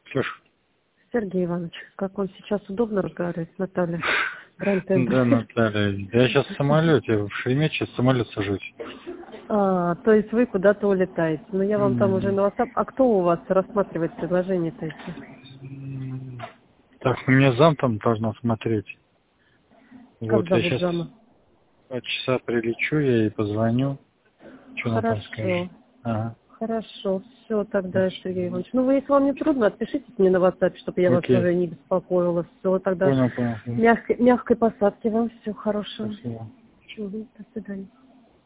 Слушай. Сергей Иванович, как вам сейчас удобно разговаривать, Наталья? Да, Наталья. Я сейчас в самолете, в Шереметьево в самолет сажусь. То есть вы куда-то улетаете. Но я вам там уже на WhatsApp. А кто у вас рассматривает предложение-то эти? Так, мне зам там должна смотреть. Как Вот, я зовут сейчас зама? 2 часа прилечу, я ей позвоню. Что она там скажет? Ага. Хорошо, все тогда, Сергей Иванович. Ну, вы, если вам не трудно, отпишитесь мне на WhatsApp, чтобы я вас Окей. уже не беспокоила. Все, тогда Понял. мягкой посадки вам, всего хорошего. Спасибо. До свидания.